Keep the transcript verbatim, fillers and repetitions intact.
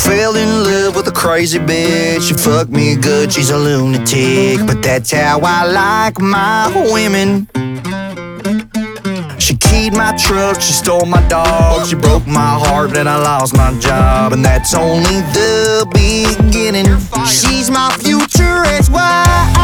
Fell in love with a crazy bitch. She fucked me good, she's a lunatic. But that's how I like my women. She keyed my truck, she stole my dog. She broke my heart and I lost my job. And that's only the beginning. She's my future ex-wife.